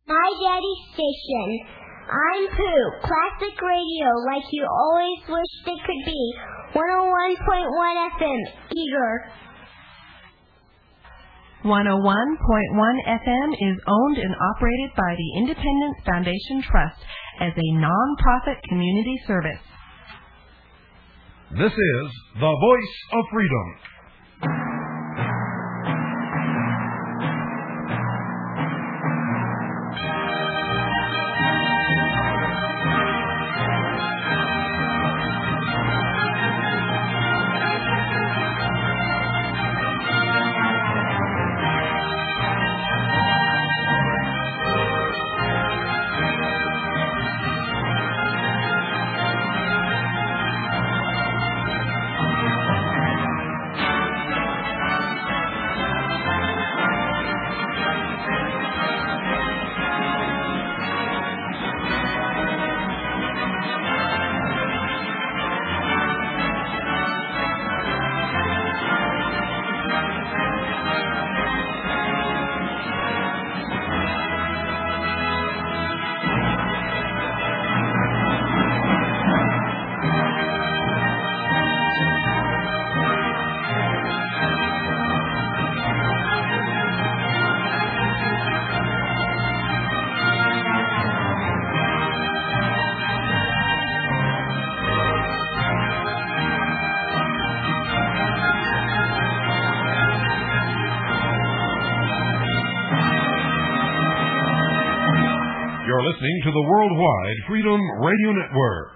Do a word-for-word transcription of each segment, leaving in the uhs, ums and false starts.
My Daddy's Station. I'm Pooh. Classic radio like you always wished it could be. one oh one point one F M, Eager. one oh one point one F M is owned and operated by the Independence Foundation Trust as a non-profit community service. This is the Voice of Freedom. You're listening to the Worldwide Freedom Radio Network.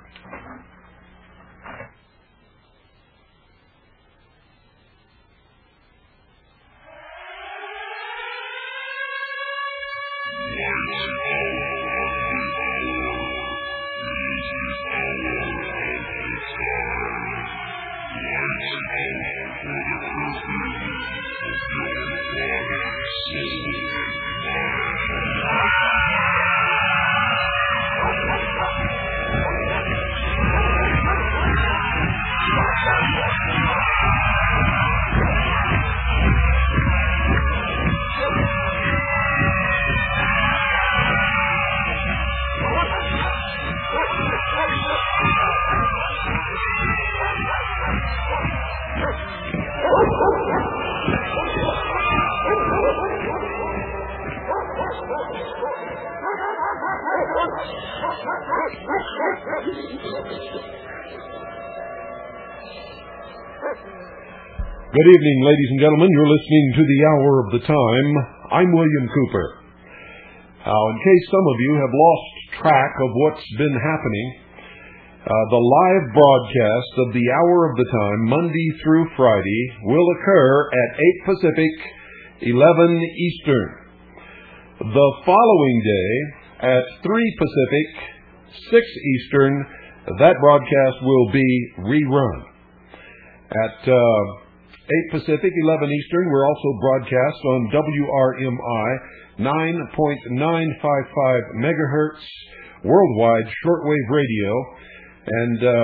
Good evening, ladies and gentlemen. You're listening to the Hour of the Time. I'm William Cooper. Now, in case some of you have lost track of what's been happening, uh, the live broadcast of the Hour of the Time, Monday through Friday, will occur at eight Pacific, eleven Eastern. The following day, at three Pacific, six Eastern, that broadcast will be rerun. At uh, eight Pacific, eleven Eastern, we're also broadcast on W R M I nine point nine five five megahertz worldwide shortwave radio. And uh,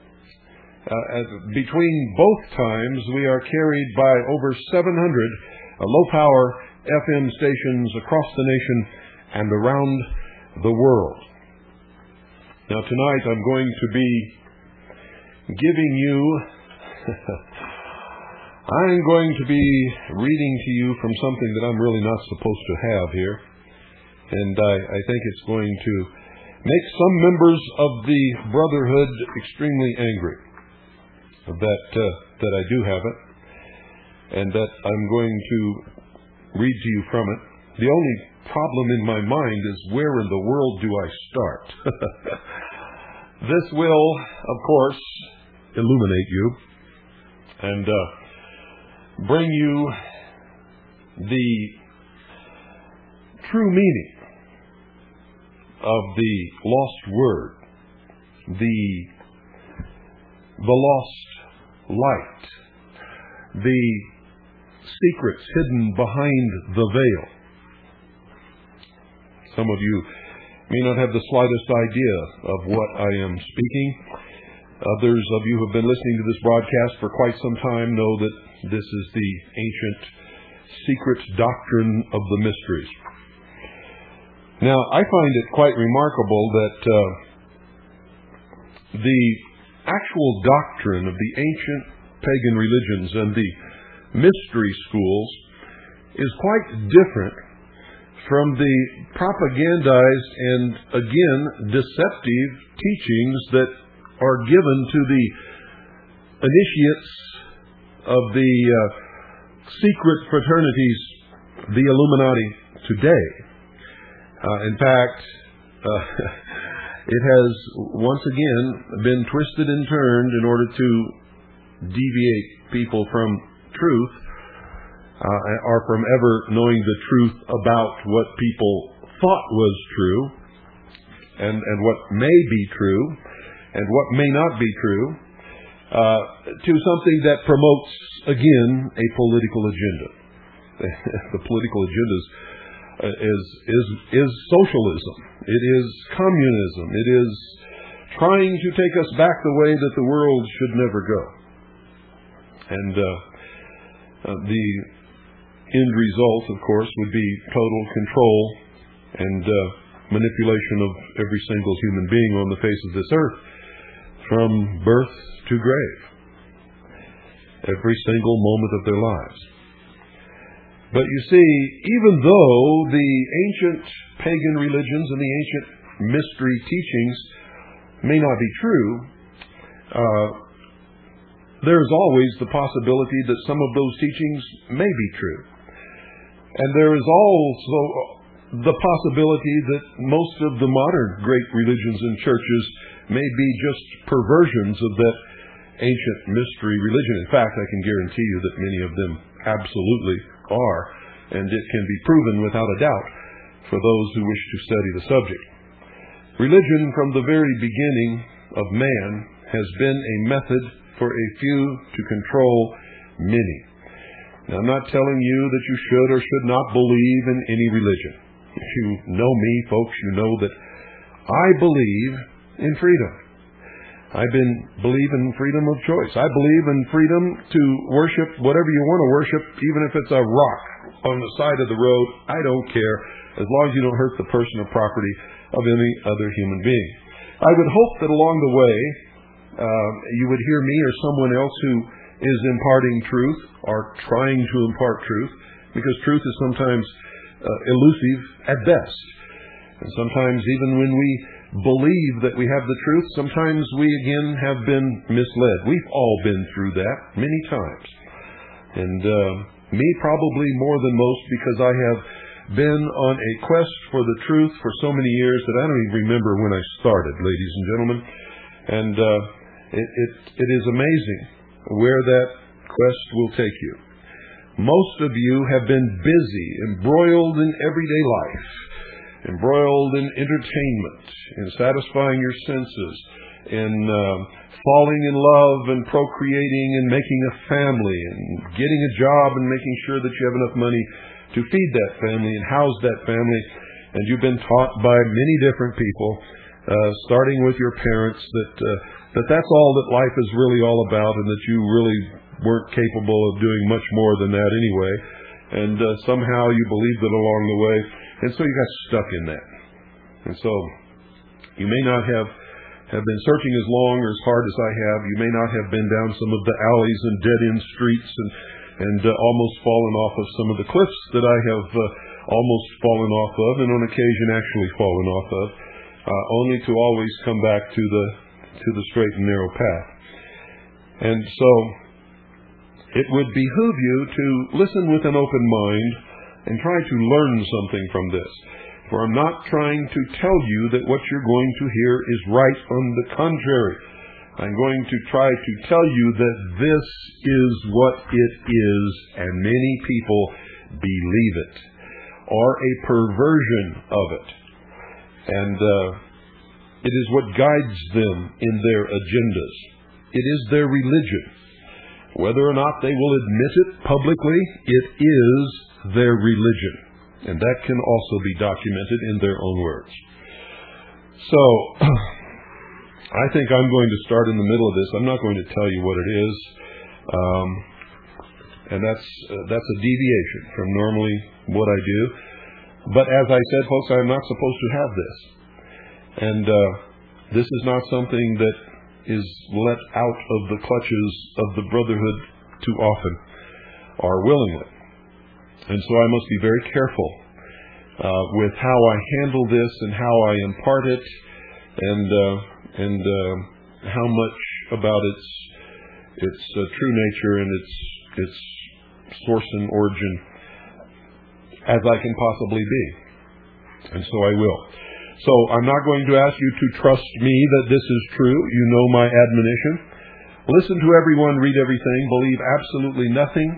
uh, as, between both times, we are carried by over seven hundred uh, low-power F M stations across the nation and around the world. Now, tonight I'm going to be giving you I'm going to be reading to you from something that I'm really not supposed to have here. And I, I think it's going to make some members of the Brotherhood extremely angry that, uh, that I do have it, and that I'm going to read to you from it. The only problem in my mind is, where in the world do I start? This will, of course, illuminate you and uh, bring you the true meaning of the lost word, the the lost light, the secrets hidden behind the veil. Some of you may not have the slightest idea of what I am speaking. Others of you who have been listening to this broadcast for quite some time know that this is the ancient secret doctrine of the mysteries. Now, I find it quite remarkable that uh, the actual doctrine of the ancient pagan religions and the mystery schools is quite different from the propagandized and, again, deceptive teachings that are given to the initiates of the uh, secret fraternities, the Illuminati, today. Uh, in fact, uh, it has once again been twisted and turned in order to deviate people from truth, uh, or from ever knowing the truth about what people thought was true, and, and what may be true, and what may not be true, uh, to something that promotes, again, a political agenda. The political agenda is, is, is socialism. It is communism. It is trying to take us back the way that the world should never go. And uh, uh, the end result, of course, would be total control and uh, manipulation of every single human being on the face of this earth, from birth to grave, every single moment of their lives. But you see, even though the ancient pagan religions and the ancient mystery teachings may not be true, uh, there is always the possibility that some of those teachings may be true. And there is also the possibility that most of the modern great religions and churches may be just perversions of that ancient mystery religion. In fact, I can guarantee you that many of them absolutely are, and it can be proven without a doubt for those who wish to study the subject. Religion from the very beginning of man has been a method for a few to control many. Now, I'm not telling you that you should or should not believe in any religion. If you know me, folks, you know that I believe in freedom. I been believe in freedom of choice. I believe in freedom to worship whatever you want to worship, even if it's a rock on the side of the road. I don't care, as long as you don't hurt the person or property of any other human being. I would hope that along the way uh, you would hear me or someone else who is imparting truth or trying to impart truth, because truth is sometimes uh, elusive at best. And sometimes even when we believe that we have the truth, sometimes we again have been misled. We've all been through that many times. And uh, me probably more than most, because I have been on a quest for the truth for so many years that I don't even remember when I started, ladies and gentlemen. And uh, it, it, it is amazing where that quest will take you. Most of you have been busy, embroiled in everyday life, embroiled in entertainment, in satisfying your senses, in uh, falling in love and procreating and making a family and getting a job and making sure that you have enough money to feed that family and house that family. And you've been taught by many different people, uh, starting with your parents, that uh, that that's all that life is really all about, and that you really weren't capable of doing much more than that anyway. And uh, somehow you believed it along the way. And so you got stuck in that. And so you may not have, have been searching as long or as hard as I have. You may not have been down some of the alleys and dead-end streets and, and uh, almost fallen off of some of the cliffs that I have uh, almost fallen off of, and on occasion actually fallen off of, uh, only to always come back to the, to the straight and narrow path. And so it would behoove you to listen with an open mind and try to learn something from this. For I'm not trying to tell you that what you're going to hear is right. On the contrary, I'm going to try to tell you that this is what it is, and many people believe it, or a perversion of it. And uh, it is what guides them in their agendas. It is their religion. Whether or not they will admit it publicly, it is their religion. And that can also be documented in their own words. So, I think I'm going to start in the middle of this. I'm not going to tell you what it is. Um, and that's uh, that's a deviation from normally what I do. But as I said, folks, I'm not supposed to have this. And uh, this is not something that is let out of the clutches of the brotherhood too often or willingly. And so I must be very careful uh, with how I handle this and how I impart it, and uh, and uh, how much about its its uh, true nature and its its source and origin as I can possibly be. And so I will. So I'm not going to ask you to trust me that this is true. You know my admonition. Listen to everyone, read everything, believe absolutely nothing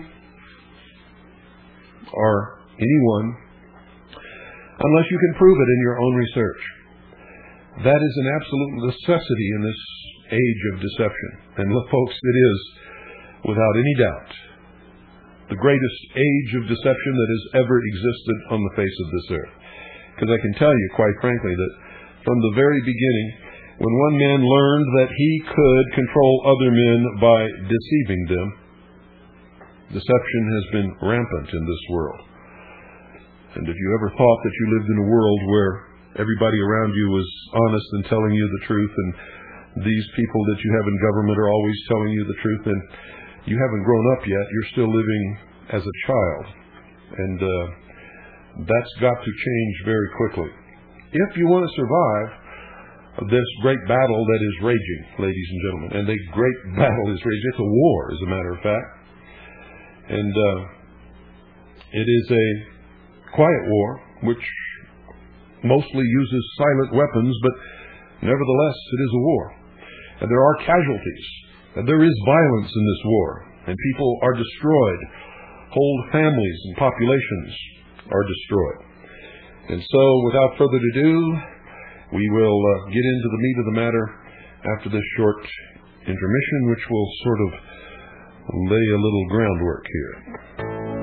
or anyone unless you can prove it in your own research. That is an absolute necessity in this age of deception. And look, folks, it is, without any doubt, the greatest age of deception that has ever existed on the face of this earth. Because I can tell you, quite frankly, that from the very beginning, when one man learned that he could control other men by deceiving them, deception has been rampant in this world. And if you ever thought that you lived in a world where everybody around you was honest and telling you the truth, and these people that you have in government are always telling you the truth, then you haven't grown up yet. You're still living as a child. And uh, that's got to change very quickly. If you want to survive this great battle that is raging, ladies and gentlemen, and the great battle is raging. It's a war, as a matter of fact. And uh, it is a quiet war, which mostly uses silent weapons, but nevertheless, it is a war. And there are casualties, and there is violence in this war, and people are destroyed. Whole families and populations are destroyed. And so, without further ado, we will uh, get into the meat of the matter after this short intermission, which will sort of lay a little groundwork here.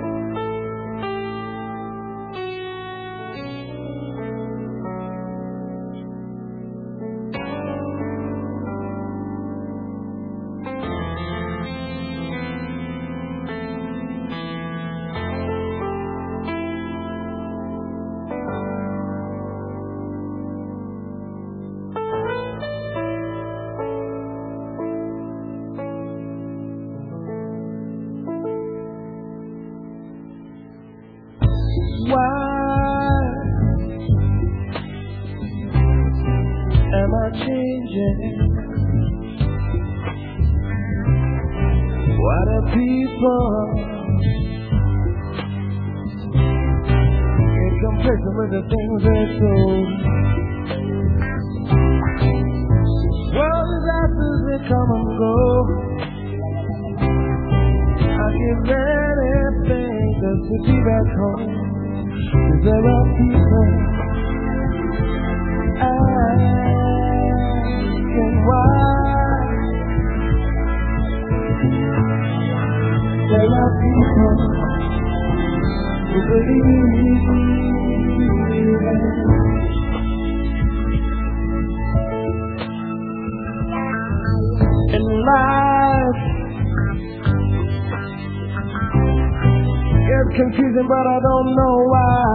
Confusing, but I don't know why.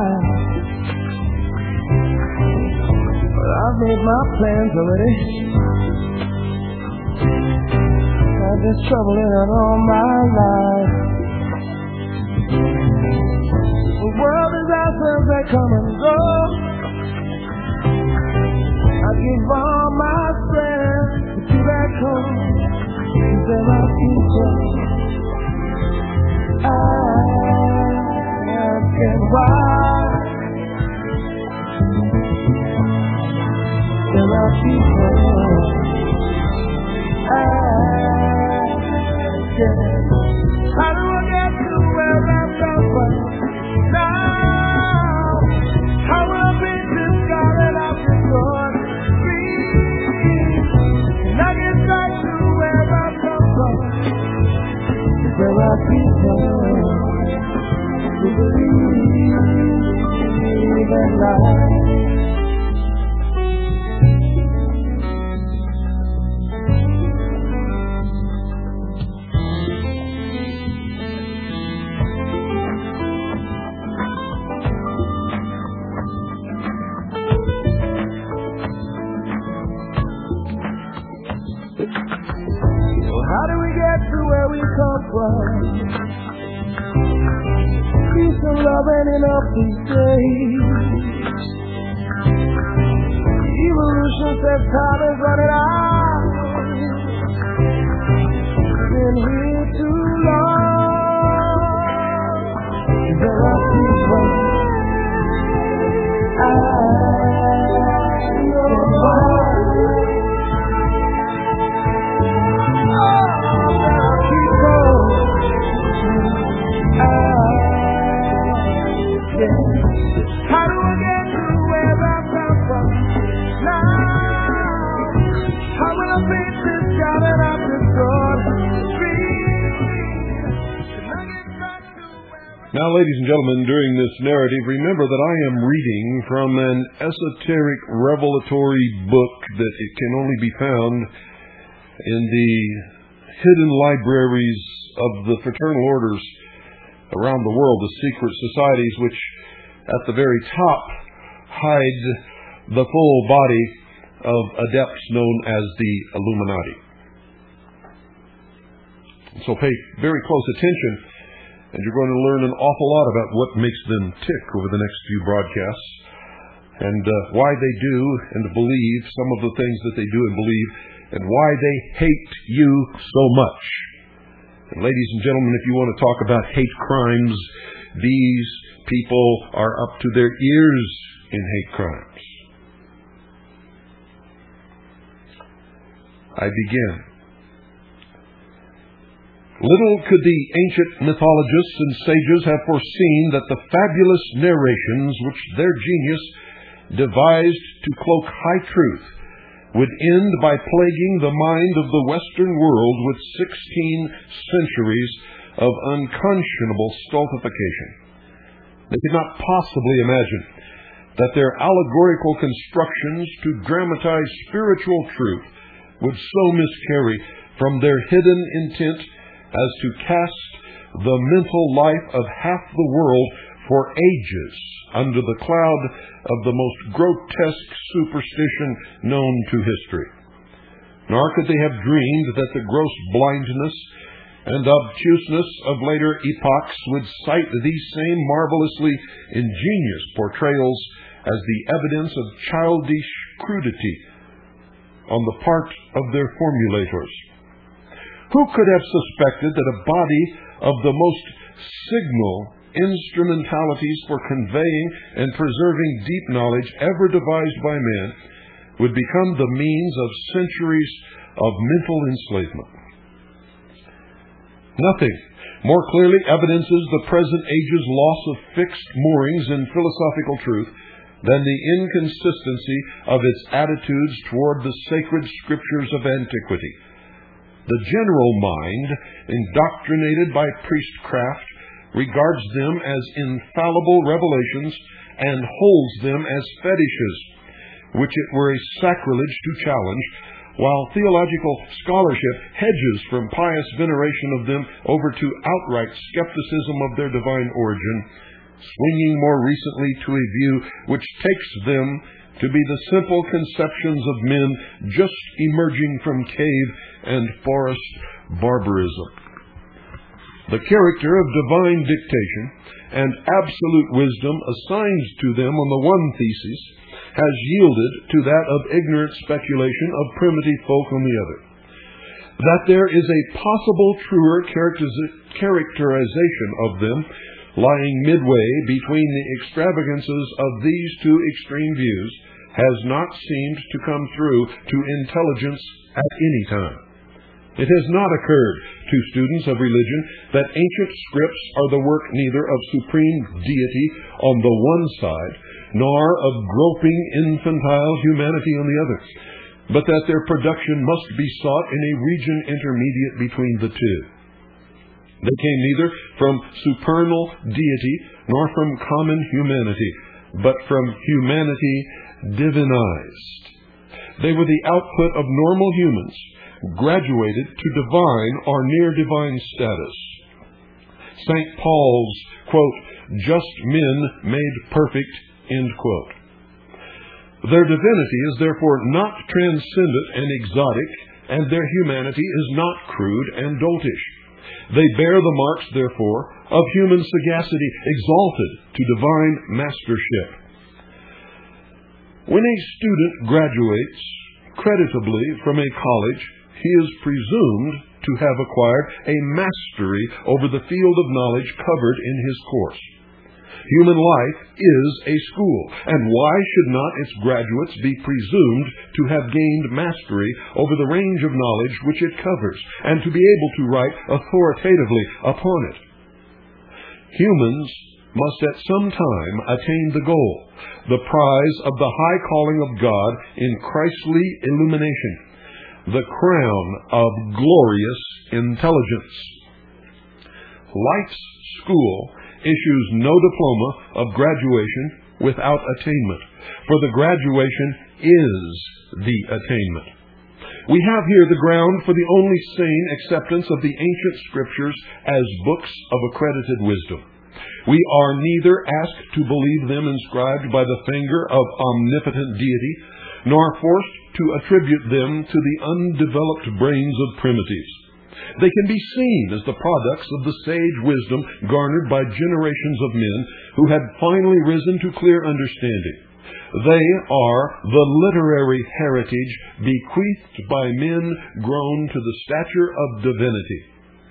But I've made my plans already. I've been struggling all my life. The world is ourselves, they come and go. I give all my strength to be back home. There are people I and why there are people asking, how do I get to where I'm going now? How will I be discarded after God free? And I get back to where I come from. There are people who believe in life. Christ. Peace and love ain't enough these days. Evolution says time is running out. Been here too long. There are people I know. How do I get to where I come from now? How will I face this God and I'm destroyed? Now, ladies and gentlemen, during this narrative, remember that I am reading from an esoteric revelatory book that it can only be found in the hidden libraries of the fraternal orders around the world, the secret societies which at the very top hide the full body of adepts known as the Illuminati. So pay very close attention, and you're going to learn an awful lot about what makes them tick over the next few broadcasts, and uh, why they do and believe some of the things that they do and believe, and why they hate you so much. And ladies and gentlemen, if you want to talk about hate crimes, these people are up to their ears in hate crimes. I begin. Little could the ancient mythologists and sages have foreseen that the fabulous narrations which their genius devised to cloak high truth would end by plaguing the mind of the Western world with sixteen centuries of unconscionable stultification. They could not possibly imagine that their allegorical constructions to dramatize spiritual truth would so miscarry from their hidden intent as to cast the mental life of half the world for ages under the cloud of the most grotesque superstition known to history. Nor could they have dreamed that the gross blindness and obtuseness of later epochs would cite these same marvelously ingenious portrayals as the evidence of childish crudity on the part of their formulators. Who could have suspected that a body of the most signal instrumentalities for conveying and preserving deep knowledge ever devised by man would become the means of centuries of mental enslavement? Nothing more clearly evidences the present age's loss of fixed moorings in philosophical truth than the inconsistency of its attitudes toward the sacred scriptures of antiquity. The general mind, indoctrinated by priestcraft, regards them as infallible revelations and holds them as fetishes, which it were a sacrilege to challenge, while theological scholarship hedges from pious veneration of them over to outright skepticism of their divine origin, swinging more recently to a view which takes them to be the simple conceptions of men just emerging from cave and forest barbarism. The character of divine dictation and absolute wisdom assigned to them on the one thesis has yielded to that of ignorant speculation of primitive folk on the other. That there is a possible truer characterization of them lying midway between the extravagances of these two extreme views has not seemed to come through to intelligence at any time. It has not occurred to students of religion that ancient scripts are the work neither of supreme deity on the one side, nor of groping infantile humanity on the other, but that their production must be sought in a region intermediate between the two. They came neither from supernal deity nor from common humanity, but from humanity divinized. They were the output of normal humans, graduated to divine or near divine status. Saint Paul's, quote, just men made perfect, end quote. Their divinity is therefore not transcendent and exotic, and their humanity is not crude and doltish. They bear the marks, therefore, of human sagacity exalted to divine mastership. When a student graduates creditably from a college, he is presumed to have acquired a mastery over the field of knowledge covered in his course. Human life is a school, and why should not its graduates be presumed to have gained mastery over the range of knowledge which it covers, and to be able to write authoritatively upon it? Humans must at some time attain the goal, the prize of the high calling of God in Christly illumination, the crown of glorious intelligence. Life's school issues no diploma of graduation without attainment, for the graduation is the attainment. We have here the ground for the only sane acceptance of the ancient Scriptures as books of accredited wisdom. We are neither asked to believe them inscribed by the finger of omnipotent deity, nor forced to attribute them to the undeveloped brains of primitives. They can be seen as the products of the sage wisdom garnered by generations of men who had finally risen to clear understanding. They are the literary heritage bequeathed by men grown to the stature of divinity.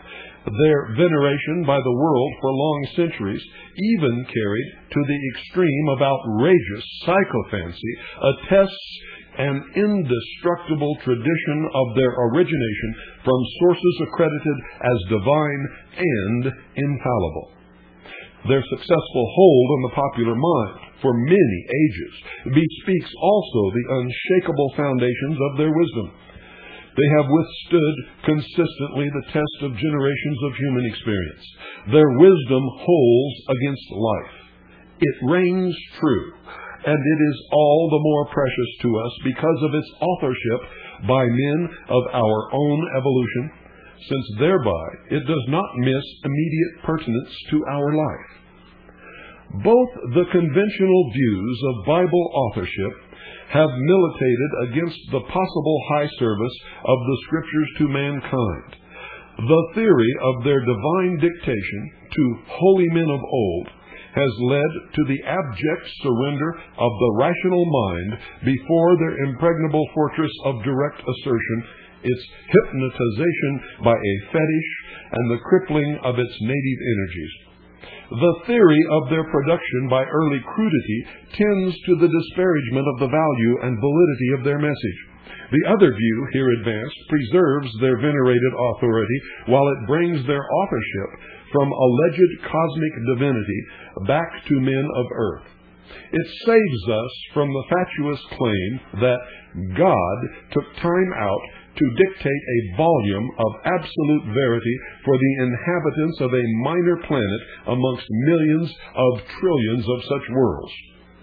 Their veneration by the world for long centuries, even carried to the extreme of outrageous sycophancy, attests an indestructible tradition of their origination from sources accredited as divine and infallible. Their successful hold on the popular mind for many ages bespeaks also the unshakable foundations of their wisdom. They have withstood consistently the test of generations of human experience. Their wisdom holds against life. It reigns true, and it is all the more precious to us because of its authorship by men of our own evolution, since thereby it does not miss immediate pertinence to our life. Both the conventional views of Bible authorship have militated against the possible high service of the Scriptures to mankind. The theory of their divine dictation to holy men of old has led to the abject surrender of the rational mind before their impregnable fortress of direct assertion, its hypnotization by a fetish, and the crippling of its native energies. The theory of their production by early crudity tends to the disparagement of the value and validity of their message. The other view here advanced preserves their venerated authority, while it brings their authorship from alleged cosmic divinity back to men of earth. It saves us from the fatuous claim that God took time out to dictate a volume of absolute verity for the inhabitants of a minor planet amongst millions of trillions of such worlds.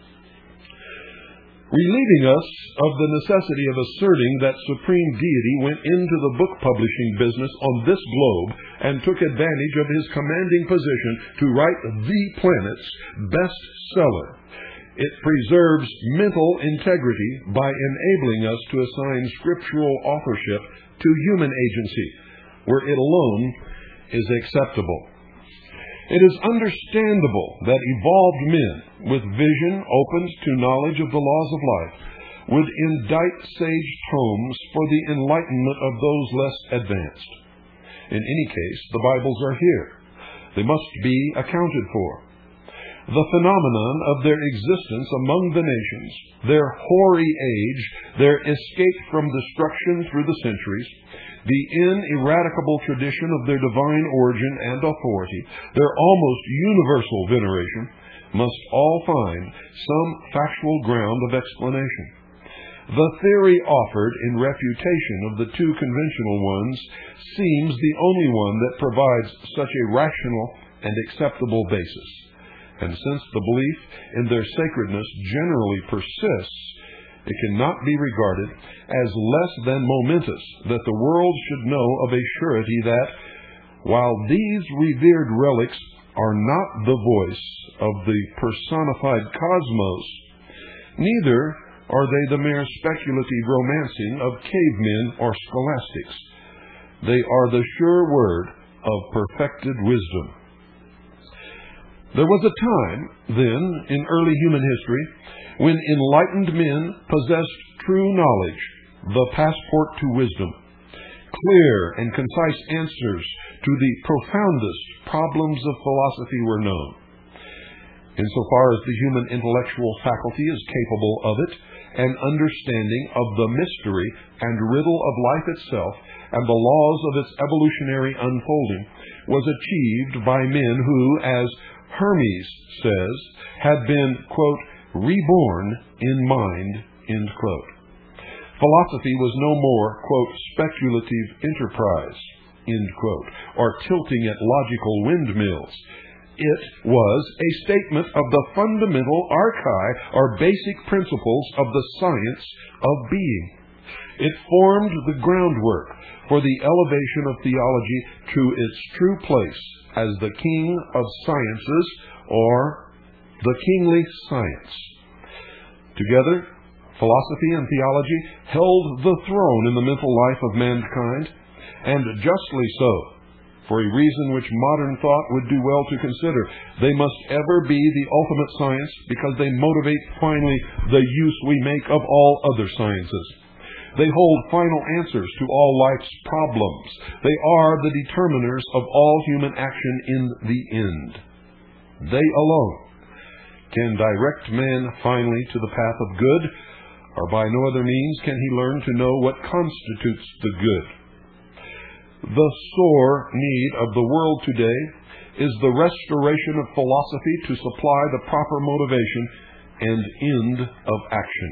Relieving us of the necessity of asserting that supreme deity went into the book publishing business on this globe and took advantage of his commanding position to write the planet's bestseller, it preserves mental integrity by enabling us to assign scriptural authorship to human agency, where it alone is acceptable. It is understandable that evolved men with vision opened to knowledge of the laws of life would indite sage tomes for the enlightenment of those less advanced. In any case, the Bibles are here. They must be accounted for. The phenomenon of their existence among the nations, their hoary age, their escape from destruction through the centuries, the ineradicable tradition of their divine origin and authority, their almost universal veneration, must all find some factual ground of explanation. The theory offered in refutation of the two conventional ones seems the only one that provides such a rational and acceptable basis. And since the belief in their sacredness generally persists, it cannot be regarded as less than momentous that the world should know of a surety that, while these revered relics are not the voice of the personified cosmos, neither are they the mere speculative romancing of cavemen or scholastics. They are the sure word of perfected wisdom. There was a time, then, in early human history, when enlightened men possessed true knowledge, the passport to wisdom. Clear and concise answers to the profoundest problems of philosophy were known. Insofar as the human intellectual faculty is capable of it, an understanding of the mystery and riddle of life itself and the laws of its evolutionary unfolding was achieved by men who, as Hermes says, had been, quote, reborn in mind, end quote. Philosophy was no more, quote, speculative enterprise, end quote, or tilting at logical windmills. It was a statement of the fundamental archai, or basic principles of the science of being. It formed the groundwork for the elevation of theology to its true place as the king of sciences, or the kingly science. Together, philosophy and theology held the throne in the mental life of mankind, and justly so, for a reason which modern thought would do well to consider. They must ever be the ultimate science because they motivate finally the use we make of all other sciences. They hold final answers to all life's problems. They are the determiners of all human action in the end. They alone can direct man finally to the path of good, or by no other means can he learn to know what constitutes the good. The sore need of the world today is the restoration of philosophy to supply the proper motivation and end of action.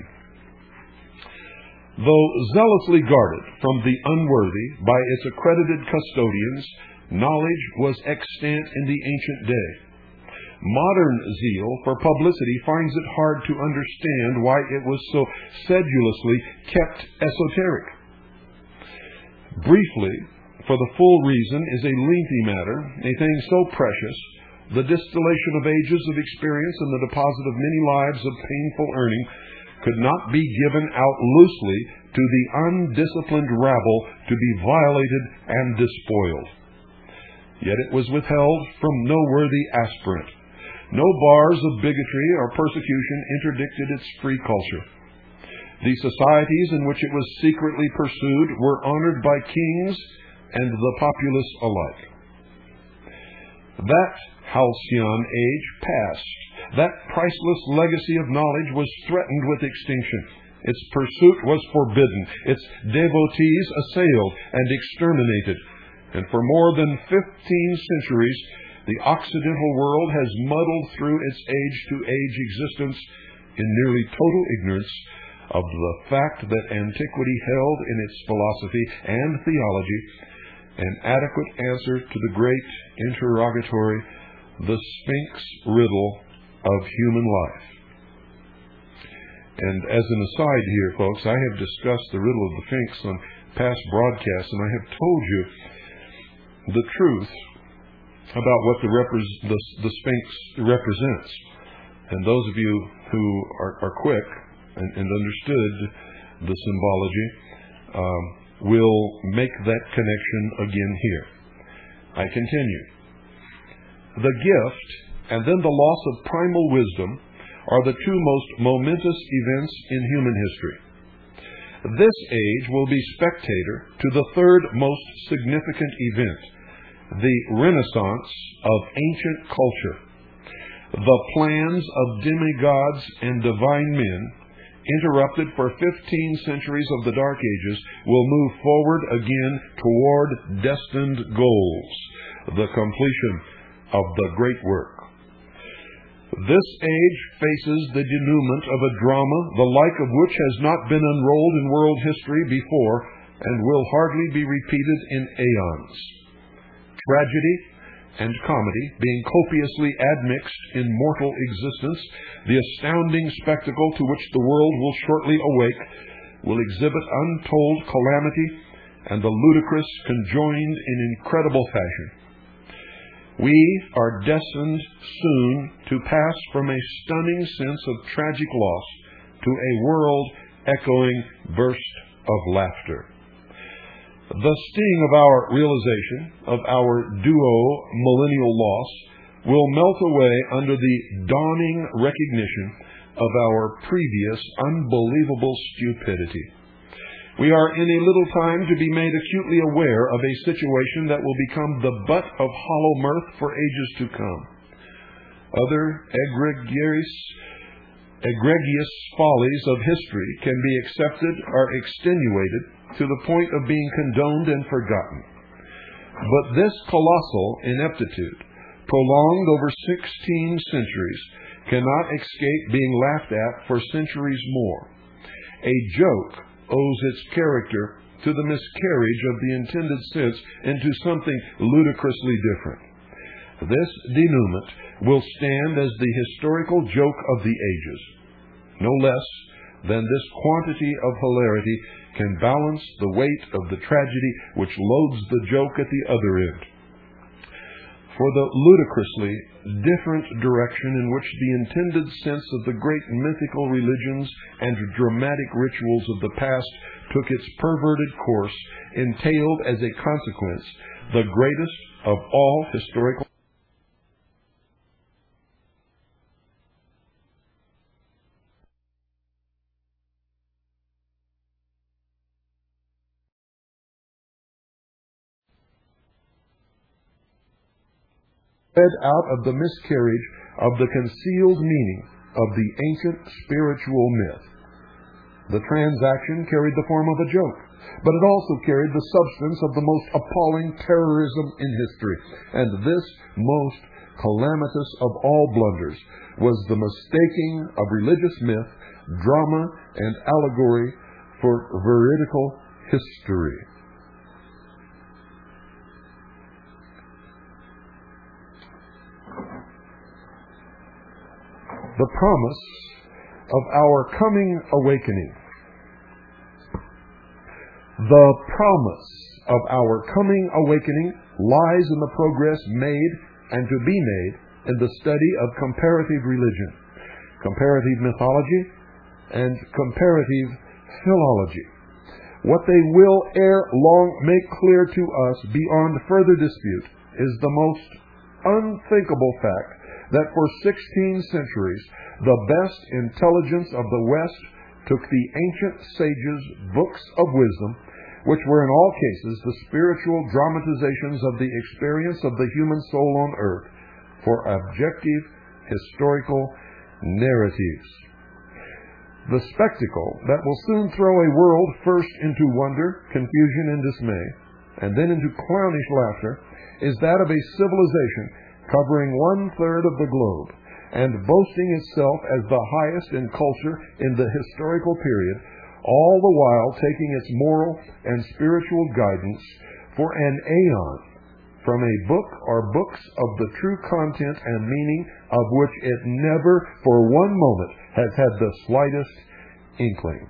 Though zealously guarded from the unworthy by its accredited custodians, knowledge was extant in the ancient day. Modern zeal for publicity finds it hard to understand why it was so sedulously kept esoteric. Briefly, for the full reason is a lengthy matter, a thing so precious, the distillation of ages of experience and the deposit of many lives of painful earning could not be given out loosely to the undisciplined rabble to be violated and despoiled. Yet it was withheld from no worthy aspirant. No bars of bigotry or persecution interdicted its free culture. The societies in which it was secretly pursued were honored by kings and the populace alike. That halcyon age passed. That priceless legacy of knowledge was threatened with extinction. Its pursuit was forbidden, its devotees assailed and exterminated. And for more than fifteen centuries, the Occidental world has muddled through its age-to-age existence in nearly total ignorance of the fact that antiquity held in its philosophy and theology an adequate answer to the great interrogatory, the Sphinx riddle of human life. And as an aside here, folks, I have discussed the riddle of the Sphinx on past broadcasts, and I have told you the truth about what the, repre- the, the Sphinx represents. And those of you who are, are quick and, and understood the symbology um, will make that connection again here. I continue. The gift and then the loss of primal wisdom are the two most momentous events in human history. This age will be spectator to the third most significant event, the renaissance of ancient culture. The plans of demigods and divine men, interrupted for fifteen centuries of the Dark Ages, will move forward again toward destined goals, the completion of the great work. This age faces the denouement of a drama the like of which has not been unrolled in world history before and will hardly be repeated in aeons. Tragedy and comedy being copiously admixed in mortal existence, the astounding spectacle to which the world will shortly awake will exhibit untold calamity and the ludicrous conjoined in incredible fashion. We are destined soon to pass from a stunning sense of tragic loss to a world-echoing burst of laughter. The sting of our realization of our duo millennial loss will melt away under the dawning recognition of our previous unbelievable stupidity. We are in a little time to be made acutely aware of a situation that will become the butt of hollow mirth for ages to come. Other egregious, egregious follies of history can be accepted or extenuated to the point of being condoned and forgotten. But this colossal ineptitude, prolonged over sixteen centuries, cannot escape being laughed at for centuries more. A joke owes its character to the miscarriage of the intended sense into something ludicrously different. This denouement will stand as the historical joke of the ages. No less than this quantity of hilarity can balance the weight of the tragedy which loads the joke at the other end. For the ludicrously different direction in which the intended sense of the great mythical religions and dramatic rituals of the past took its perverted course entailed as a consequence the greatest of all historical out of the miscarriage of the concealed meaning of the ancient spiritual myth. The transaction carried the form of a joke, but it also carried the substance of the most appalling terrorism in history. And this most calamitous of all blunders was the mistaking of religious myth, drama, and allegory for veridical history. The promise of our coming awakening. The promise of our coming awakening lies in the progress made and to be made in the study of comparative religion, comparative mythology, and comparative philology. What they will ere long make clear to us beyond further dispute is the most unthinkable fact that for sixteen centuries the best intelligence of the West took the ancient sages' books of wisdom, which were in all cases the spiritual dramatizations of the experience of the human soul on earth, for objective historical narratives. The spectacle that will soon throw a world first into wonder, confusion, and dismay, and then into clownish laughter, is that of a civilization covering one-third of the globe, and boasting itself as the highest in culture in the historical period, all the while taking its moral and spiritual guidance for an aeon from a book or books of the true content and meaning of which it never for one moment has had the slightest inkling.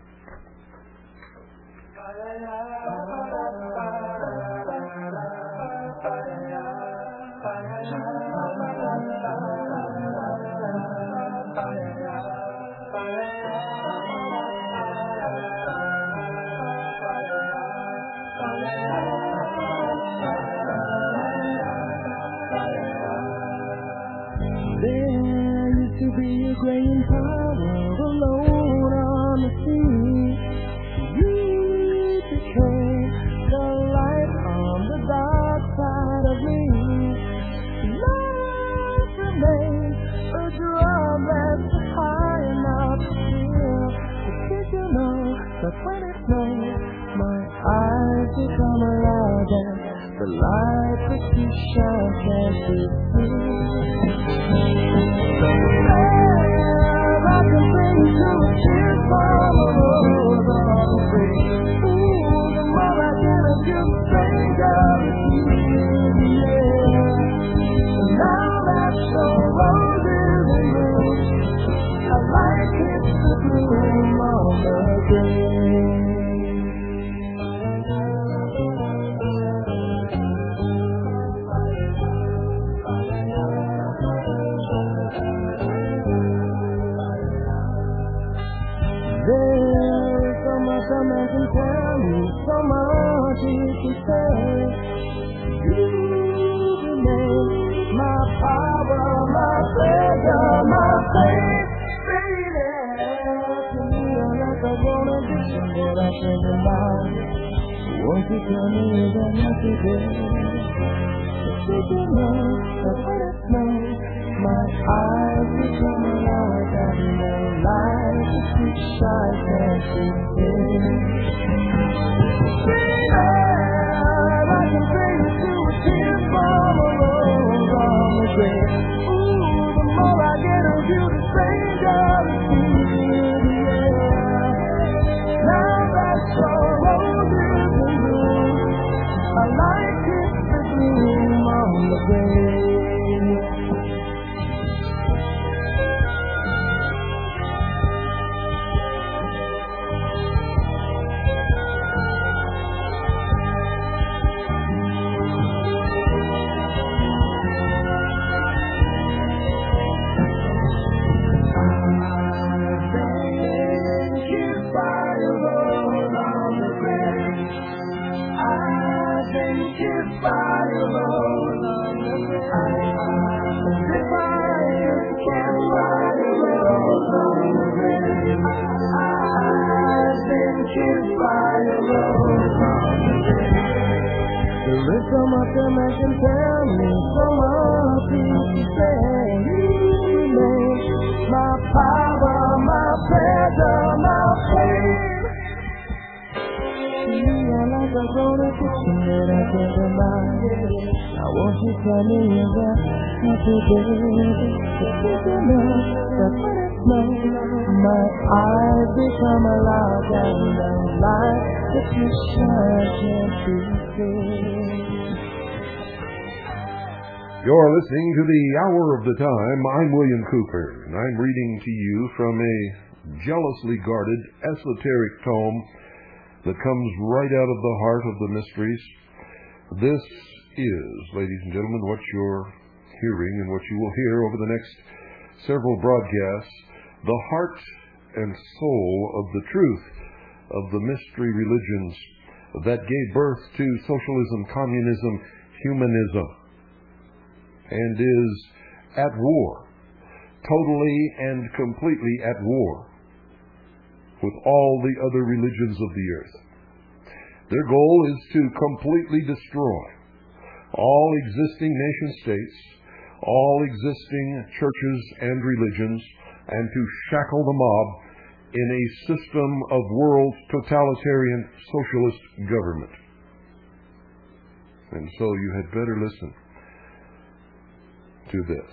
a man can tell me so much he can say. You remain my power, my pleasure, my faith. Baby, to me you're like a grown addiction that I can't deny. Won't you tell me that not today? Take your love, but let it snow. My eyes become alive and the light is too shy, can't you see? Baby, I can bring you to a tear from a rose on the grave. Ooh, the more I get of you, the stranger it seems in the air. Now that your roses in bloom, I like it to bloom on the grave. There is so much a man can tell me, so much he can say. You make my power, my pleasure, my pain. You are like a grown addiction that I can't deny. Now won't you tell me you're that happy day? Take your love, but let it snow. My eyes become alive and the light that you shine can't be seen. You're listening to the Hour of the Time. I'm William Cooper, and I'm reading to you from a jealously guarded, esoteric tome that comes right out of the heart of the mysteries. This is, ladies and gentlemen, what you're hearing and what you will hear over the next several broadcasts, the heart and soul of the truth of the mystery religions that gave birth to socialism, communism, humanism, and is at war, totally and completely at war with all the other religions of the earth. Their goal is to completely destroy all existing nation states, all existing churches and religions, and to shackle the mob in a system of world totalitarian socialist government. And so you had better listen to this.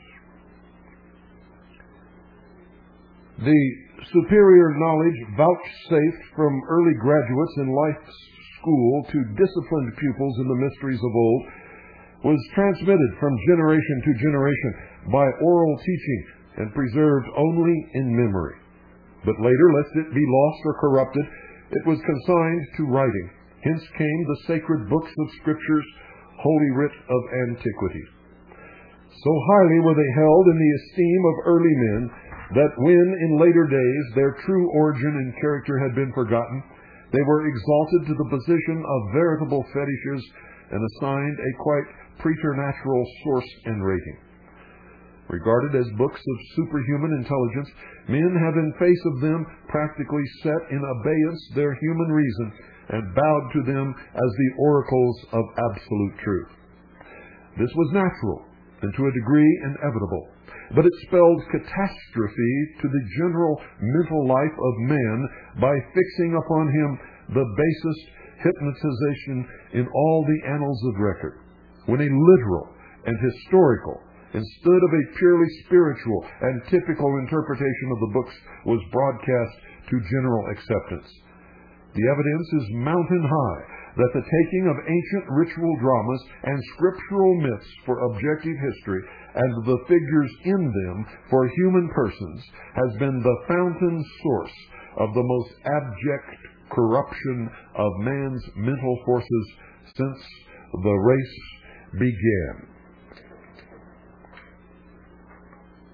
The superior knowledge vouchsafed from early graduates in life's school to disciplined pupils in the mysteries of old was transmitted from generation to generation by oral teaching and preserved only in memory. But later, lest it be lost or corrupted, it was consigned to writing. Hence came the sacred books of Scriptures, holy writ of antiquity. So highly were they held in the esteem of early men that when in later days their true origin and character had been forgotten, they were exalted to the position of veritable fetishes and assigned a quite preternatural source and rating. Regarded as books of superhuman intelligence, men have in face of them practically set in abeyance their human reason and bowed to them as the oracles of absolute truth. This was natural and to a degree inevitable, but it spelled catastrophe to the general mental life of man by fixing upon him the basest hypnotization in all the annals of record, when a literal and historical instead of a purely spiritual and typical interpretation of the books was broadcast to general acceptance. The evidence is mountain high that the taking of ancient ritual dramas and scriptural myths for objective history and the figures in them for human persons has been the fountain source of the most abject corruption of man's mental forces since the race began.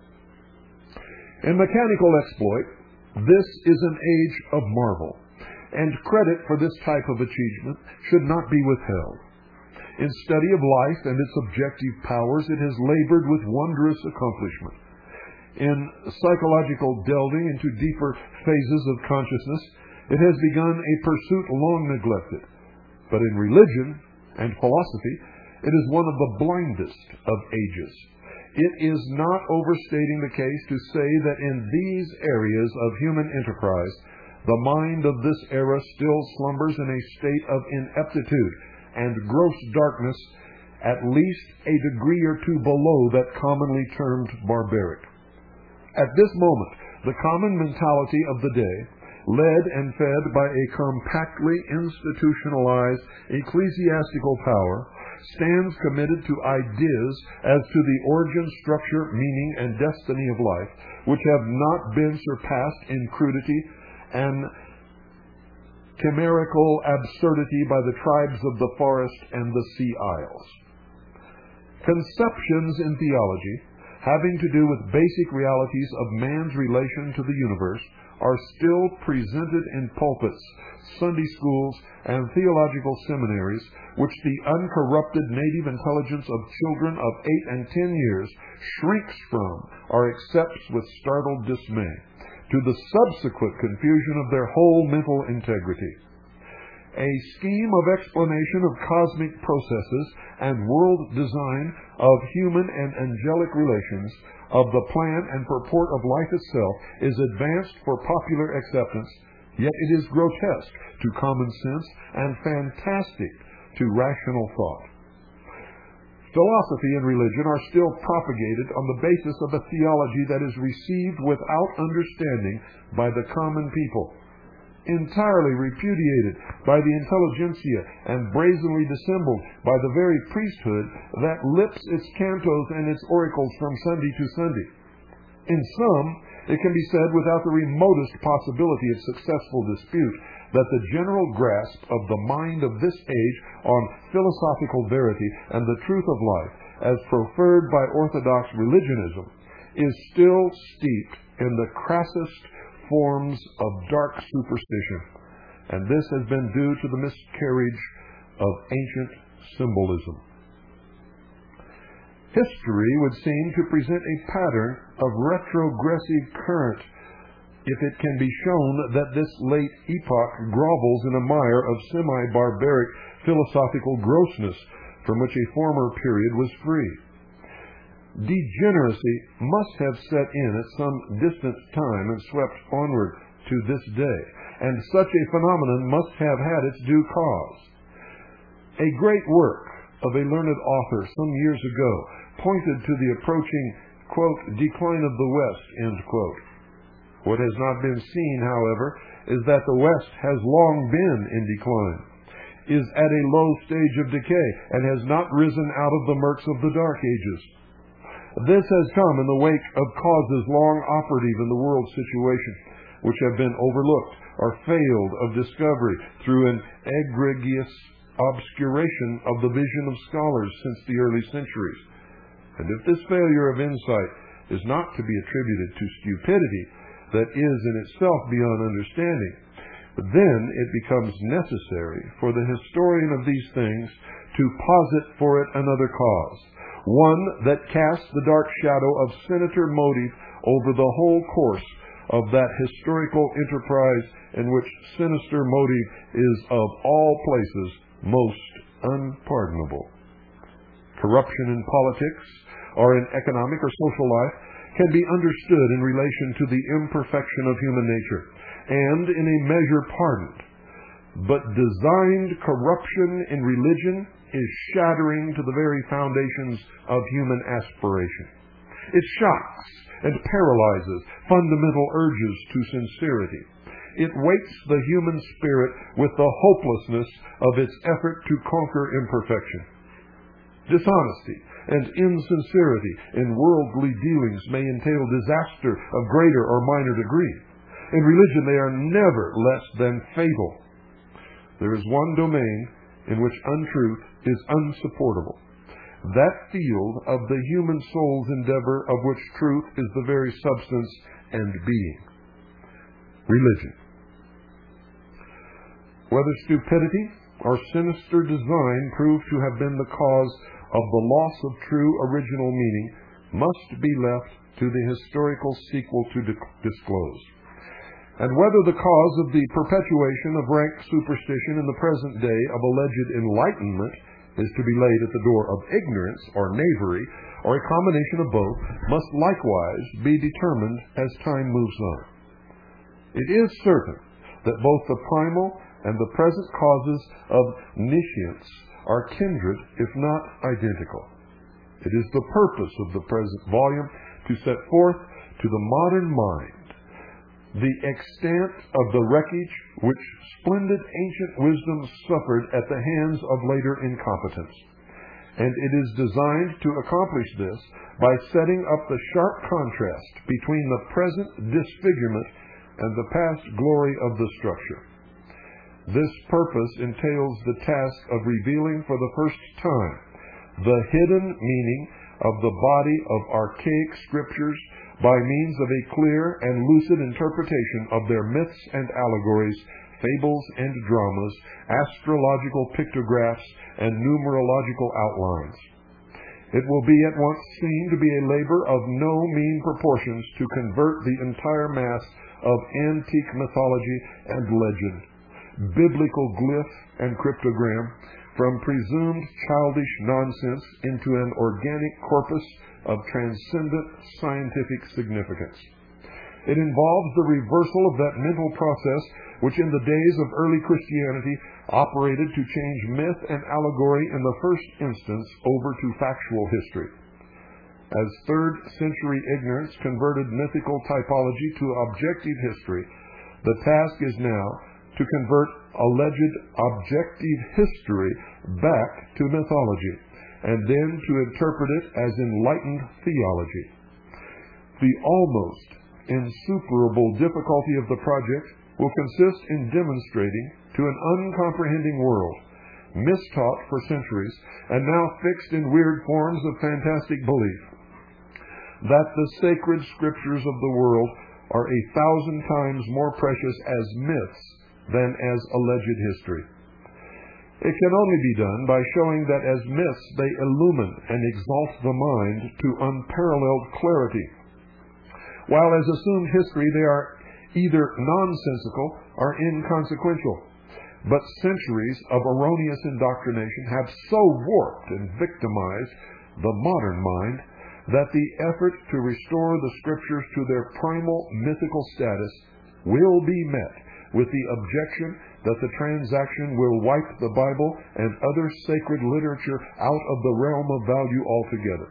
In mechanical exploit, this is an age of marvel. and credit for this type of achievement should not be withheld. In study of life and its objective powers, it has labored with wondrous accomplishment. In psychological delving into deeper phases of consciousness, it has begun a pursuit long neglected. But in religion and philosophy, it is one of the blindest of ages. It is not overstating the case to say that in these areas of human enterprise, the mind of this era still slumbers in a state of ineptitude and gross darkness, at least a degree or two below that commonly termed barbaric. At this moment, the common mentality of the day, led and fed by a compactly institutionalized ecclesiastical power, stands committed to ideas as to the origin, structure, meaning, and destiny of life, which have not been surpassed in crudity and chimerical absurdity by the tribes of the forest and the sea isles. Conceptions in theology, having to do with basic realities of man's relation to the universe, are still presented in pulpits, Sunday schools, and theological seminaries, which the uncorrupted native intelligence of children of eight and ten years shrinks from or accepts with startled dismay, to the subsequent confusion of their whole mental integrity. A scheme of explanation of cosmic processes and world design, of human and angelic relations, of the plan and purport of life itself, is advanced for popular acceptance, yet it is grotesque to common sense and fantastic to rational thought. Philosophy and religion are still propagated on the basis of a theology that is received without understanding by the common people, entirely repudiated by the intelligentsia, and brazenly dissembled by the very priesthood that lips its cantos and its oracles from Sunday to Sunday. In sum, it can be said without the remotest possibility of successful dispute that the general grasp of the mind of this age on philosophical verity and the truth of life, as proffered by orthodox religionism, is still steeped in the crassest forms of dark superstition, and this has been due to the miscarriage of ancient symbolism. History would seem to present a pattern of retrogressive current if it can be shown that this late epoch grovels in a mire of semi-barbaric philosophical grossness from which a former period was free. Degeneracy must have set in at some distant time and swept onward to this day, and such a phenomenon must have had its due cause. A great work of a learned author some years ago pointed to the approaching, quote, decline of the West, end quote. What has not been seen, however, is that the West has long been in decline, is at a low stage of decay, and has not risen out of the murks of the Dark Ages. This has come in the wake of causes long operative in the world situation, which have been overlooked or failed of discovery through an egregious obscuration of the vision of scholars since the early centuries. And if this failure of insight is not to be attributed to stupidity that is in itself beyond understanding, then it becomes necessary for the historian of these things to posit for it another cause, one that casts the dark shadow of sinister motive over the whole course of that historical enterprise in which sinister motive is of all places most unpardonable. Corruption in politics or in economic or social life can be understood in relation to the imperfection of human nature, and in a measure pardoned. But designed corruption in religion is shattering to the very foundations of human aspiration. It shocks and paralyzes fundamental urges to sincerity. It weights the human spirit with the hopelessness of its effort to conquer imperfection. Dishonesty and insincerity in worldly dealings may entail disaster of greater or minor degree. In religion, they are never less than fatal. There is one domain in which untruth is unsupportable, that field of the human soul's endeavor of which truth is the very substance and being: religion. whether stupidity or sinister design prove to have been the cause of the loss of true original meaning, must be left to the historical sequel to disclose. And whether the cause of the perpetuation of rank superstition in the present day of alleged enlightenment is to be laid at the door of ignorance or knavery, or a combination of both, must likewise be determined as time moves on. It is certain that both the primal and the present causes of nescience are kindred, if not identical. It is the purpose of the present volume to set forth to the modern mind the extent of the wreckage which splendid ancient wisdom suffered at the hands of later incompetence. And it is designed to accomplish this by setting up the sharp contrast between the present disfigurement and the past glory of the structure. This purpose entails the task of revealing for the first time the hidden meaning of the body of archaic scriptures by means of a clear and lucid interpretation of their myths and allegories, fables and dramas, astrological pictographs, and numerological outlines. It will be at once seen to be a labor of no mean proportions to convert the entire mass of antique mythology and legend, biblical glyph and cryptogram, from presumed childish nonsense into an organic corpus of transcendent scientific significance. It involves the reversal of that mental process which in the days of early Christianity operated to change myth and allegory in the first instance over to factual history. As third century ignorance converted mythical typology to objective history, the task is now to convert alleged objective history back to mythology, and then to interpret it as enlightened theology. The almost insuperable difficulty of the project will consist in demonstrating to an uncomprehending world, mistaught for centuries, and now fixed in weird forms of fantastic belief, that the sacred scriptures of the world are a thousand times more precious as myths than as alleged history. It can only be done by showing that as myths they illumine and exalt the mind to unparalleled clarity, while as assumed history they are either nonsensical or inconsequential. But centuries of erroneous indoctrination have so warped and victimized the modern mind that the effort to restore the scriptures to their primal mythical status will be met with the objection that the transaction will wipe the Bible and other sacred literature out of the realm of value altogether.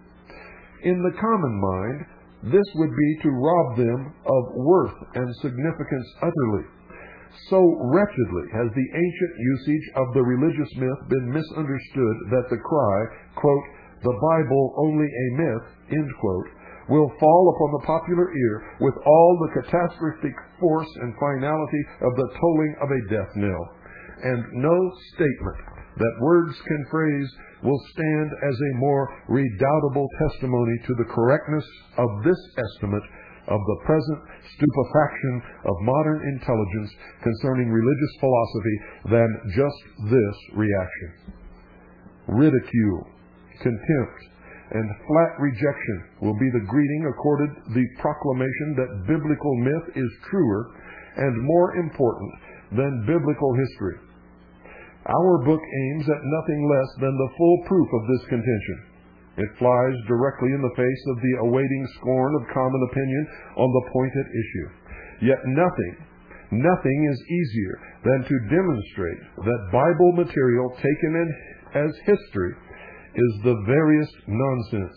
In the common mind, this would be to rob them of worth and significance utterly. So wretchedly has the ancient usage of the religious myth been misunderstood that the cry, quote, "the Bible only a myth," end quote, will fall upon the popular ear with all the catastrophic force and finality of the tolling of a death knell, and no statement that words can phrase will stand as a more redoubtable testimony to the correctness of this estimate of the present stupefaction of modern intelligence concerning religious philosophy than just this reaction. Ridicule, contempt, and flat rejection will be the greeting accorded the proclamation that biblical myth is truer and more important than biblical history. Our book aims at nothing less than the full proof of this contention. It flies directly in the face of the awaiting scorn of common opinion on the point at issue. Yet nothing, nothing is easier than to demonstrate that Bible material taken in as history is the veriest nonsense.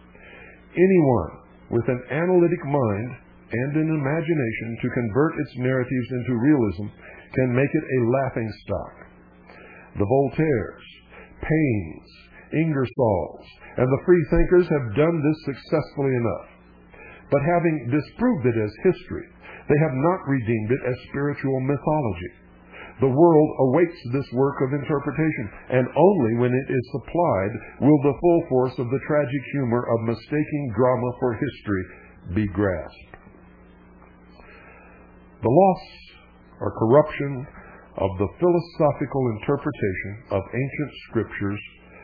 Anyone with an analytic mind and an imagination to convert its narratives into realism can make it a laughing stock. The Voltaires, Paines, Ingersolls, and the freethinkers have done this successfully enough. But having disproved it as history, they have not redeemed it as spiritual mythology. The world awaits this work of interpretation, and only when it is supplied will the full force of the tragic humor of mistaking drama for history be grasped. The loss or corruption of the philosophical interpretation of ancient scriptures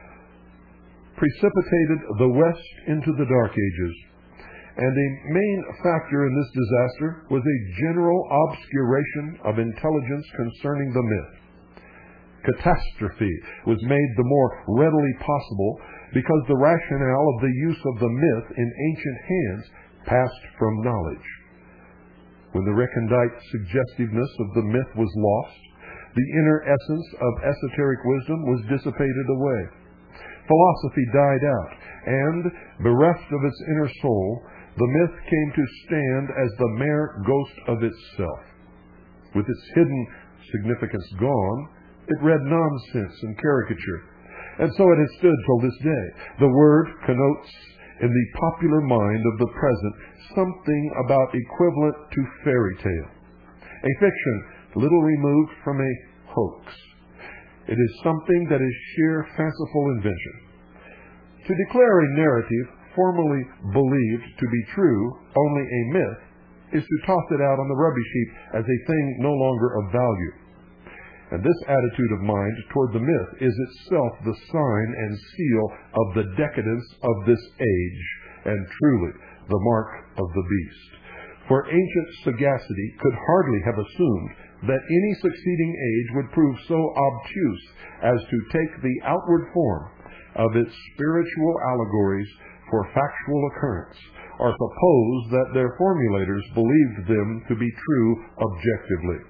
precipitated the West into the Dark Ages, and a main factor in this disaster was a general obscuration of intelligence concerning the myth. Catastrophe was made the more readily possible because the rationale of the use of the myth in ancient hands passed from knowledge. When the recondite suggestiveness of the myth was lost, the inner essence of esoteric wisdom was dissipated away. Philosophy died out, and, bereft of its inner soul, the myth came to stand as the mere ghost of itself. With its hidden significance gone, it read nonsense and caricature, and so it has stood till this day. The word connotes in the popular mind of the present something about equivalent to fairy tale, a fiction little removed from a hoax. It is something that is sheer fanciful invention. To declare a narrative formerly believed to be true only a myth is to toss it out on the rubbish heap as a thing no longer of value. And this attitude of mind toward the myth is itself the sign and seal of the decadence of this age, and truly the mark of the beast. For ancient sagacity could hardly have assumed that any succeeding age would prove so obtuse as to take the outward form of its spiritual allegories for factual occurrence, or suppose that their formulators believed them to be true objectively.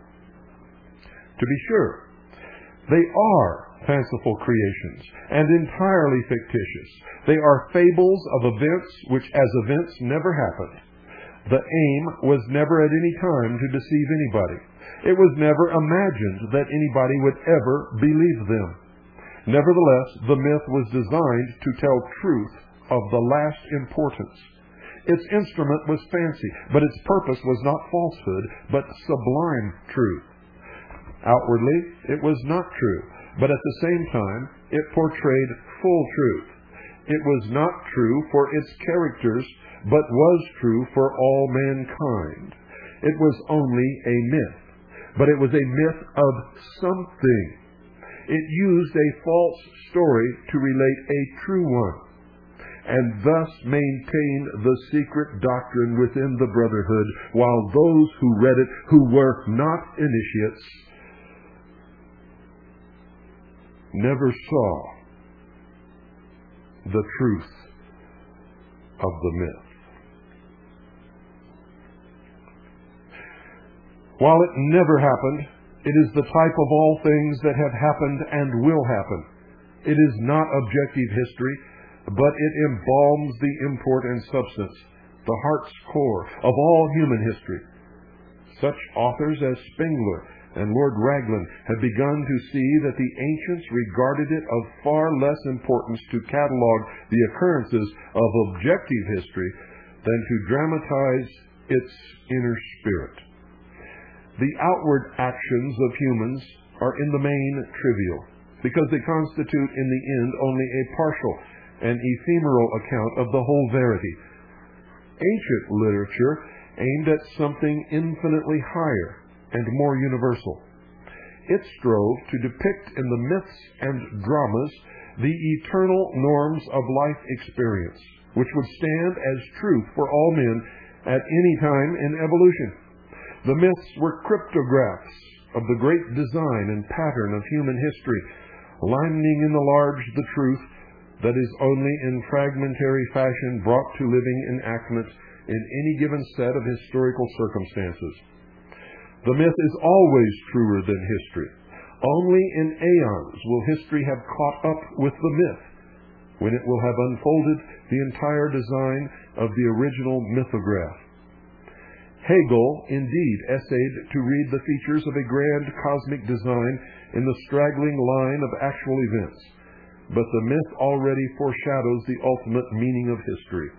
To be sure, they are fanciful creations and entirely fictitious. They are fables of events which as events never happened. The aim was never at any time to deceive anybody. It was never imagined that anybody would ever believe them. Nevertheless, the myth was designed to tell truth of the last importance. Its instrument was fancy, but its purpose was not falsehood, but sublime truth. Outwardly, it was not true, but at the same time, it portrayed full truth. It was not true for its characters, but was true for all mankind. It was only a myth, but it was a myth of something. It used a false story to relate a true one, and thus maintained the secret doctrine within the brotherhood, while those who read it, who were not initiates, never saw the truth of the myth. While it never happened, it is the type of all things that have happened and will happen. It is not objective history, but it embalms the import and substance, the heart's core of all human history. Such authors as Spengler and Lord Raglan have begun to see that the ancients regarded it of far less importance to catalogue the occurrences of objective history than to dramatize its inner spirit. The outward actions of humans are in the main trivial, because they constitute in the end only a partial and ephemeral account of the whole verity. Ancient literature aimed at something infinitely higher and more universal. It strove to depict in the myths and dramas the eternal norms of life experience, which would stand as truth for all men at any time in evolution. The myths were cryptographs of the great design and pattern of human history, lining in the large the truth that is only in fragmentary fashion brought to living enactment in any given set of historical circumstances. The myth is always truer than history. Only in aeons will history have caught up with the myth, when it will have unfolded the entire design of the original mythograph. Hegel indeed essayed to read the features of a grand cosmic design in the straggling line of actual events, but the myth already foreshadows the ultimate meaning of history.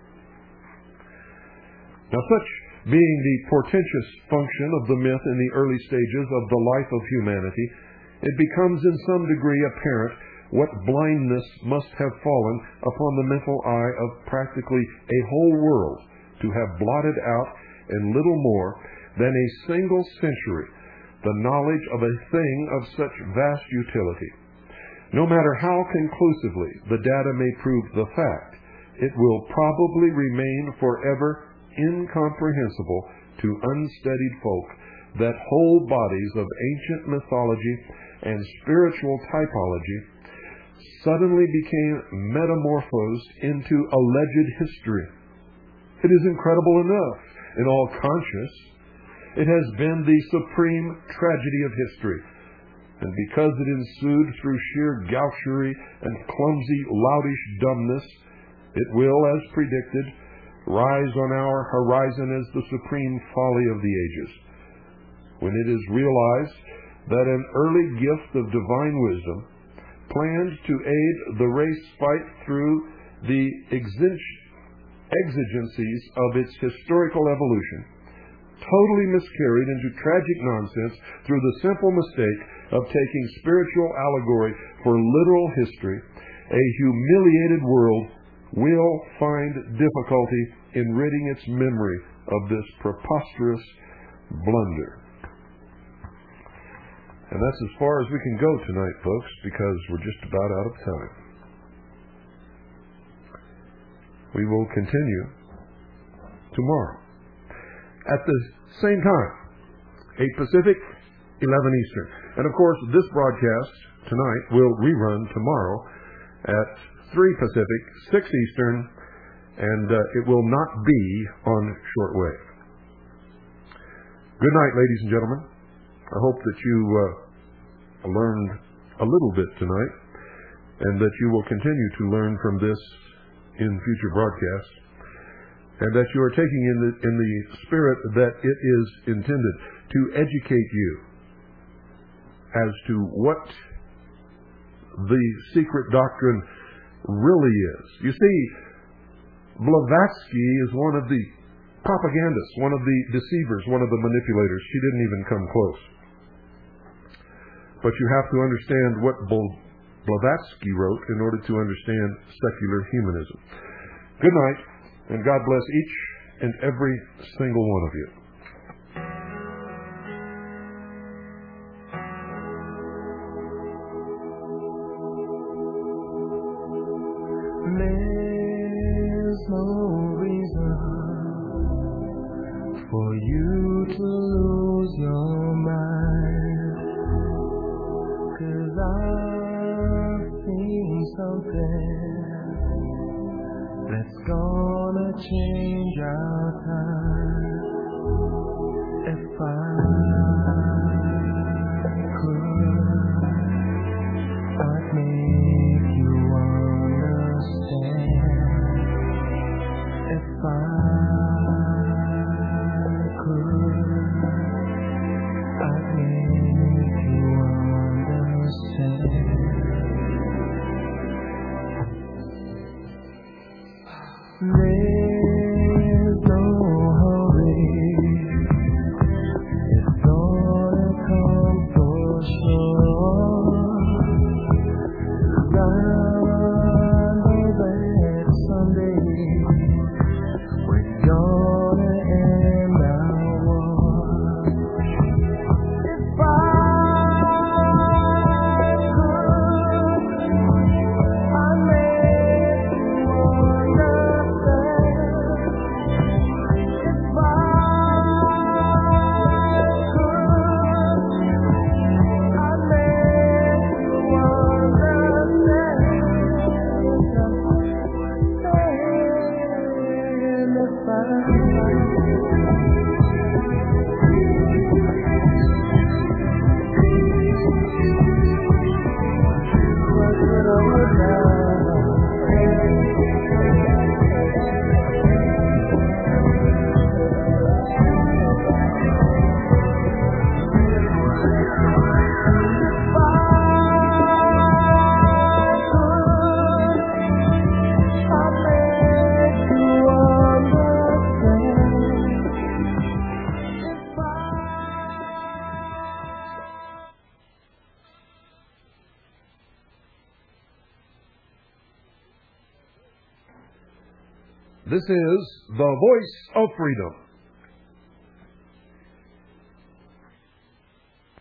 Now, such being the portentous function of the myth in the early stages of the life of humanity, it becomes in some degree apparent what blindness must have fallen upon the mental eye of practically a whole world to have blotted out in little more than a single century the knowledge of a thing of such vast utility. No matter how conclusively the data may prove the fact, it will probably remain forever incomprehensible to unstudied folk that whole bodies of ancient mythology and spiritual typology suddenly became metamorphosed into alleged history. It is incredible enough in all conscience. It has been the supreme tragedy of history. And because it ensued through sheer gaucherie and clumsy, loutish dumbness, it will, as predicted, rise on our horizon as the supreme folly of the ages. When it is realized that an early gift of divine wisdom planned to aid the race fight through the exigencies of its historical evolution, totally miscarried into tragic nonsense through the simple mistake of taking spiritual allegory for literal history, a humiliated world will find difficulty in ridding its memory of this preposterous blunder. And that's as far as we can go tonight, folks, because we're just about out of time. We will continue tomorrow at the same time, eight Pacific, eleven Eastern. And of course, this broadcast tonight will rerun tomorrow at three Pacific, six Eastern, and uh, it will not be on shortwave. Good night, ladies and gentlemen. I hope that you uh, learned a little bit tonight, and that you will continue to learn from this in future broadcasts, and that you are taking in the, in the spirit that it is intended to educate you as to what the secret doctrine really is. You see, Blavatsky is one of the propagandists, one of the deceivers, one of the manipulators. She didn't even come close. But you have to understand what Blavatsky wrote in order to understand secular humanism. Good night, and God bless each and every single one of you. There's no reason for you to lose your mind, 'cause I've seen something that's gonna change our time. If I could, I'd make you understand. If I could, I'd make you understand. There's no hurry, it's gonna come for sure. I know that someday we're gonna end our war. If I could, I'd make you understand. If I could, I'd make you understand. And if I what could I would This is the Voice of Freedom.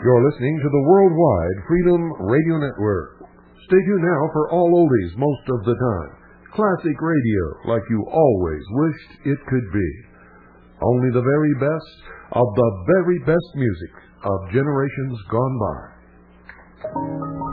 You're listening to the Worldwide Freedom Radio Network. Stay tuned now for all oldies most of the time. Classic radio like you always wished it could be. Only the very best of the very best music of generations gone by.